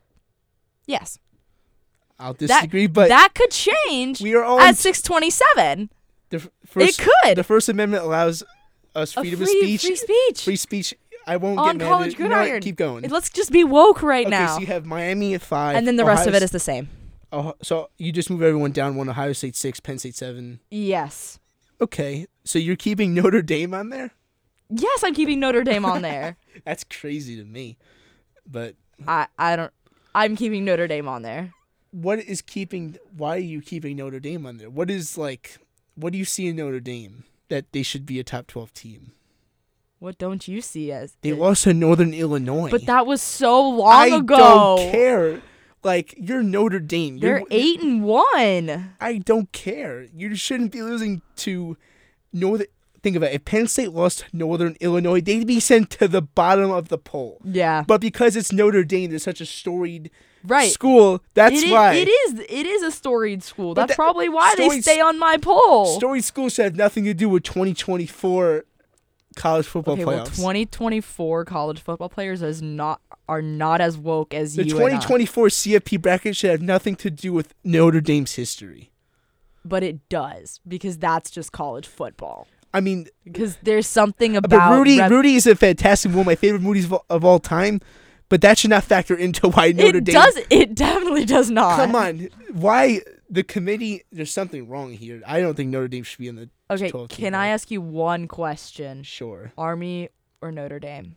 yes. I'll That, disagree, but that could change we are all at in- six twenty-seven. the f- first, it could. The First Amendment allows us A freedom free, of speech. free speech. Free speech. I won't on get mad College at it. You know what? Gridiron. Keep going. Let's just be woke right okay, now. so you have Miami at five. And then the rest Ohio of it S- is the same. Oh, so you just move everyone down one. Ohio State six, Penn State seven. Yes. Okay, so you're keeping Notre Dame on there? Yes, I'm keeping Notre Dame on there. That's crazy to me. But I, I don't. I'm keeping Notre Dame on there. what is keeping? Why are you keeping Notre Dame on there? What is like? What do you see in Notre Dame that they should be a top twelve team? What don't you see as? They lost to Northern Illinois. But that was so long I ago. don't care. Like, you're Notre Dame. They're You're, eight and one. I don't care. You shouldn't be losing to Northern. Think about it. If Penn State lost to Northern Illinois, they'd be sent to the bottom of the poll. Yeah. But because it's Notre Dame, they're such a storied Right. school. That's It i- why. it is. It is a storied school. But That's that- probably why they storied- stay on my poll. Storied schools should have nothing to do with twenty twenty-four college football Okay, playoffs. well, twenty twenty-four college football players is not are not as woke as the you twenty and I. twenty-four C F P bracket should have nothing to do with Notre Dame's history. But it does because that's just college football. I mean, Because there's something but about Rudy, rep- Rudy is a fantastic one of my favorite Moody's of all, of all time, but that should not factor into why Notre It Dame. does. It definitely does not. Come on, why the committee? There's something wrong here. I don't think Notre Dame should be in the. Okay, twelve team can I vote. ask you one question? Sure. Army or Notre Dame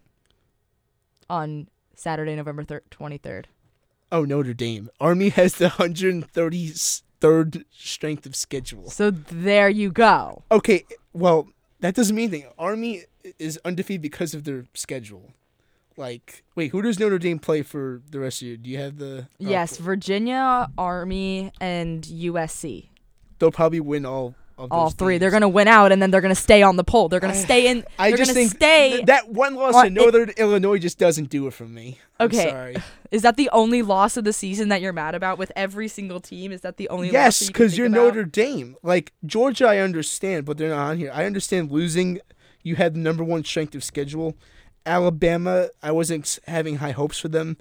on Saturday, November twenty-third? Oh, Notre Dame. Army has the one hundred thirty-third strength of schedule. So there you go. Okay, well, that doesn't mean anything. Army is undefeated because of their schedule. Like, wait, who does Notre Dame play for the rest of the year? Do you have the... oh, Yes, Virginia, Army, and U S C. they'll probably win all of All those three. games. They're gonna win out, and then they're gonna stay on the poll. They're gonna I- stay in. I they're just gonna think stay. th- that one loss on- to Northern Illinois just doesn't do it for me. I'm Okay. sorry. Is that the only loss of the season that you're mad about with every single team? Is that the only loss? Yes, that you can because think you're about? Notre Dame. Like, Georgia, I understand, but they're not on here. I understand losing. You had the number one strength of schedule. Alabama, I wasn't s- having high hopes for them.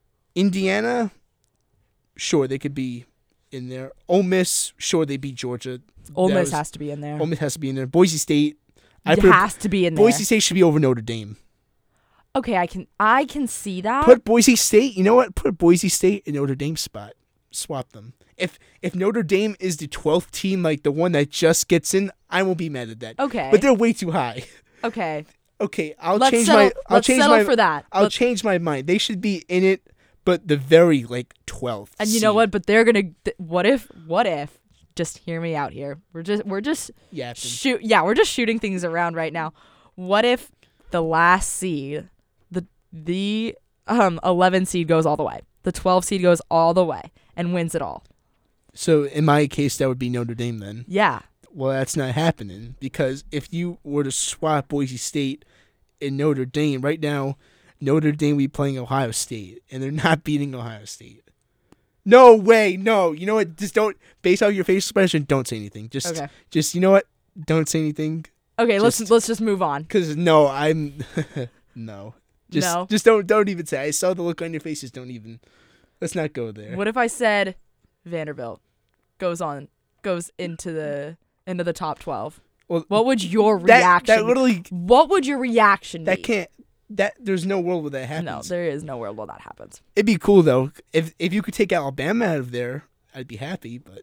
Indiana, sure, they could be in there. Ole Miss, sure, they beat Georgia. Ole That Miss was- has to be in there. Ole Miss has to be in there. Boise State, I It put has to be in there. Boise State should be over Notre Dame. Okay, I can I can see that. Put Boise State, you know what? Put Boise State in Notre Dame spot. Swap them. If if Notre Dame is the twelfth team, like the one that just gets in, I won't be mad at that. Okay. But they're way too high. okay. Okay, I'll Let's change settle- my I'll let's change settle my for that. I'll Let's- change my mind. They should be in it, but the very like twelfth. And you know what? But they're gonna. Th- what if? What if? Just hear me out here. We're just. We're just. Yeah. Shoot. Yeah, we're just shooting things around right now. What if the last seed, the the um eleven seed goes all the way, the twelve seed goes all the way and wins it all? So in my case, that would be Notre Dame then. Yeah. Well, that's not happening because if you were to swap Boise State and Notre Dame right now, Notre Dame would be playing Ohio State, and they're not beating Ohio State. No way, no. You know what? Just don't. Based on your facial expression, don't say anything. Just, Okay. just you know what? Don't say anything. Okay. let's Just- let's just move on. Cause no, I'm no. Just, No? just don't, don't even say. I saw the look on your face. Just don't even. Let's not go there. What if I said Vanderbilt goes on goes into the into the top twelve? Well, What would your that, reaction? That literally. What would your reaction That be? can't. That there's no world where that happens. No, there is no world where that happens. It'd be cool though if if you could take Alabama out of there. I'd be happy, but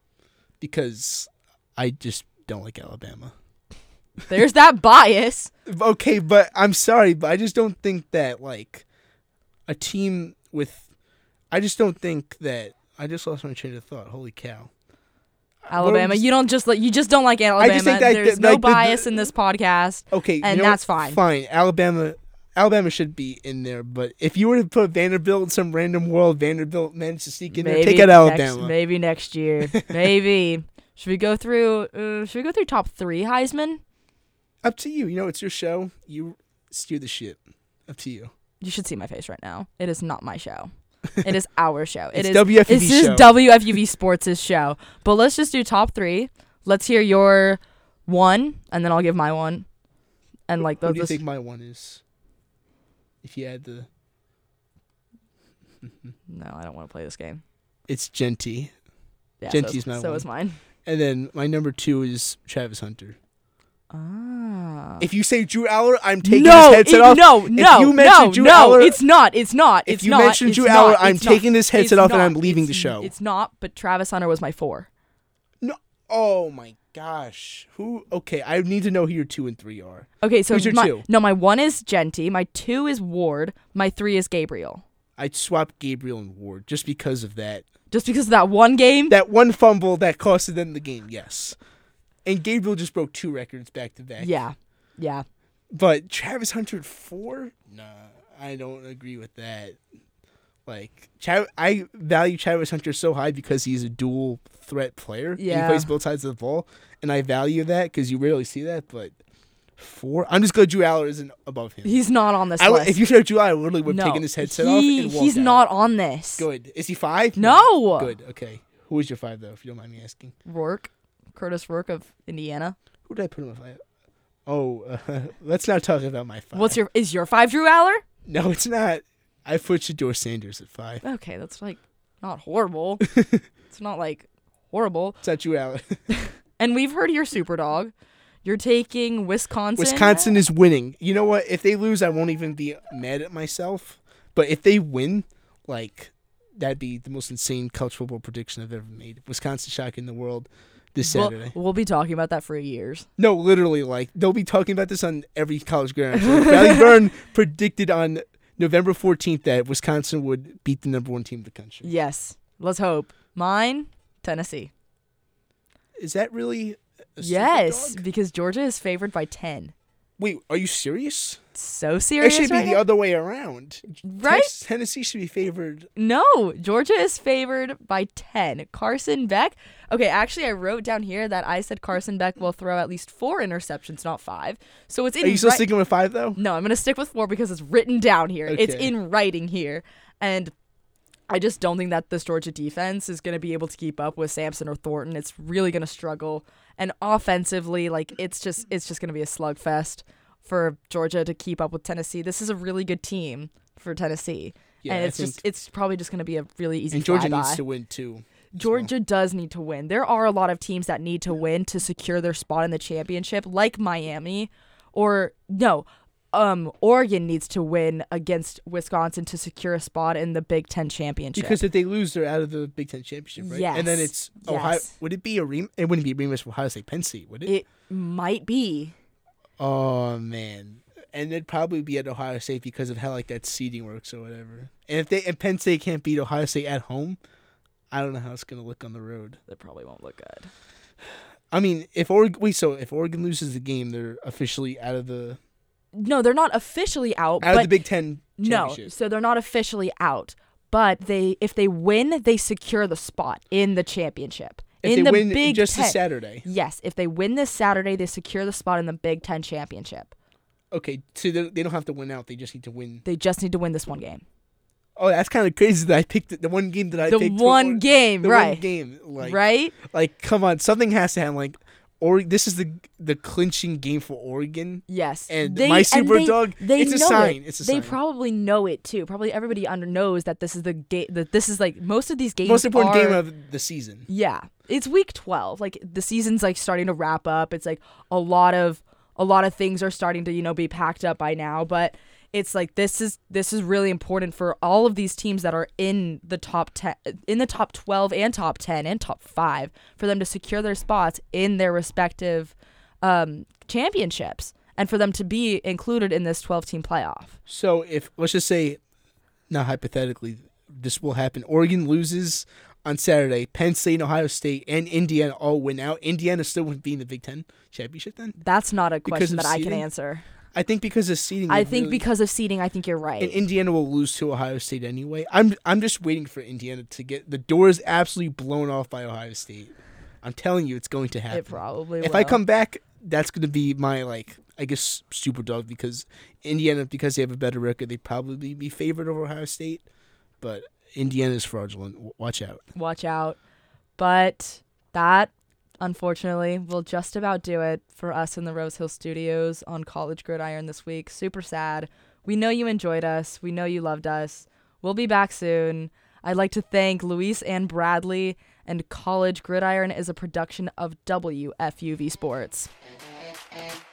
because I just don't like Alabama. There's that bias. Okay, but I'm sorry, but I just don't think that like a team with. I just don't think that. I just lost my train of thought. Holy cow! Alabama, just- you don't just like you just don't like Alabama. think that- There's that, no like, the- bias the- in this podcast. Okay, you And know that's what? fine. Fine, Alabama. Alabama should be in there, but if you were to put Vanderbilt in some random world, Vanderbilt managed to sneak in maybe there, take out Alabama. Next, maybe next year. Maybe. Should we go through? Uh, should we go through top three Heisman? Up to you. You know, it's your show. You steer the ship. Up to you. You should see my face right now. It is not my show. It is our show. It it's is W F U V This show. is W F U V Sports' show. But let's just do top three. Let's hear your one, and then I'll give my one. And like What those. do you think my one is? If you had the... No, I don't want to play this game. It's Genty. Yeah, Genty's so, my so one. is mine. And then my number two is Travis Hunter. Ah. If you say Drew Aller, I'm taking no, his headset it- off. no, If no, you mention no, Drew no, Aller, it's not. It's not. if It's you not. mention it's Drew not, Aller, I'm it's not, taking his headset it's off and not, I'm leaving the it's- show. It's not, but Travis Hunter was my four. No. Oh my gosh. Who? Okay, I need to know who your two and three are. Okay, so Who's your my, two? no, my one is Genty, my two is Ward, my three is Gabriel. I'd swap Gabriel and Ward just because of that. Just because of that one game? That one fumble that costed them the game, yes. And Gabriel just broke two records back to back. Yeah, yeah. But Travis Hunter at four? Nah, I don't agree with that. Like, Trav- I value Travis Hunter so high because he's a dual threat player. Yeah. He plays both sides of the ball, and I value that because you rarely see that. But four? I'm just glad Drew Aller isn't above him. He's not on this I would- list. if you said Drew Aller, I literally would have no, taken his headset he, off and walked he's out. not on this. Good. Is he five? No. Good. Okay. Who is your five, though, if you don't mind me asking? Rourke, Curtis Rourke of Indiana. Who did I put him at five? Oh, uh, let's not talk about my five. What's your, is your five Drew Aller? No, it's not. I put Shador Sanders at five. Okay, that's like not horrible. It's not like horrible. It's not Drew Aller. And we've heard your super dog. You're taking Wisconsin. Wisconsin is winning. You know what? If they lose, I won't even be mad at myself. But if they win, like, that'd be the most insane college football prediction I've ever made. Wisconsin shocking the world this We'll, Saturday. we'll be talking about that for years. No, literally, like, they'll be talking about this on every college ground. So Valley Burn predicted on November fourteenth that Wisconsin would beat the number one team in the country. Yes. Let's hope. Mine, Tennessee. Is that really a Yes, super dog? because Georgia is favored by ten. Wait, are you serious? So It serious should be right the now? other way around. Right? Tex- Tennessee should be favored. No, Georgia is favored by ten. Carson Beck. Okay, actually, I wrote down here that I said Carson Beck will throw at least four interceptions, not five. So it's in. Are you still ri- sticking with five, though? No, I'm gonna stick with four because it's written down here. It's Okay. in writing here, and I just don't think that this Georgia defense is gonna be able to keep up with Sampson or Thornton. It's really gonna struggle, and offensively, like it's just it's just gonna be a slugfest for Georgia to keep up with Tennessee. This is a really good team for Tennessee, Yeah, and I it's just think- it's probably just gonna be a really easy. And Georgia flyby. needs to win, too. as Georgia does need to win. There are a lot of teams that need to win to secure their spot in the championship, like Miami, or no, um, Oregon needs to win against Wisconsin to secure a spot in the Big Ten championship. Because if they lose, they're out of the Big Ten championship, right? And then Yes, it's Ohio. yes. Would it be a rem? It wouldn't be a rematch for Ohio State Penn State, would it? it might be. Oh man, and it'd probably be at Ohio State because of how like that seeding works or whatever. And if they and Penn State can't beat Ohio State at home, I don't know how it's gonna look on the road. That probably won't look good. I mean, if Oregon, wait, so if Oregon loses the game, they're officially out of the No, they're not officially out. out but of the Big Ten no, championship. so they're not officially out. But they, if they win, they secure the spot in the championship. If in they the win Big just Ten. this Saturday, Yes, if they win this Saturday, they secure the spot in the Big Ten championship. okay, so they they don't have to win out; they just need to win. They just need to win this one game. Oh, that's kind of crazy that I picked it, the one game that I The picked. for one Oregon. game, the right? one game, like, Right? Like, come on, something has to happen. Like, or this is the the clinching game for Oregon. Yes. And my super they, dog, they it's a know sign, It. it's a they sign. probably know it too. Probably everybody under knows that this is the game. That this is like most of these games. Most important are, game of the season. Yeah, it's week twelve. Like the season's like starting to wrap up. It's like a lot of a lot of things are starting to you know be packed up by now, but. It's like this is this is really important for all of these teams that are in the top ten, in the top twelve and top ten and top five for them to secure their spots in their respective um, championships and for them to be included in this twelve-team playoff. So if let's just say, now hypothetically, this will happen. Oregon loses on Saturday. Penn State, and Ohio State, and Indiana all win out. Indiana still wouldn't be in the Big Ten championship then. That's not a Because question of that I can seeding? answer. I think because of seeding. I they think really- because of seeding, I think you're right. And Indiana will lose to Ohio State anyway. I'm I'm just waiting for Indiana to get the doors absolutely blown off by Ohio State. I'm telling you, it's going to happen. It probably If will. I come back, that's going to be my, like, I guess, super dog, because Indiana, because they have a better record, they'd probably be favored over Ohio State. But Indiana is fraudulent. W- Watch out. Watch out. But that, unfortunately, will just about do it for us in the Rose Hill Studios on College Gridiron this week. Super sad. We know you enjoyed us. We know you loved us. We'll be back soon. I'd like to thank Luis and Bradley, and College Gridiron is a production of W F U V Sports.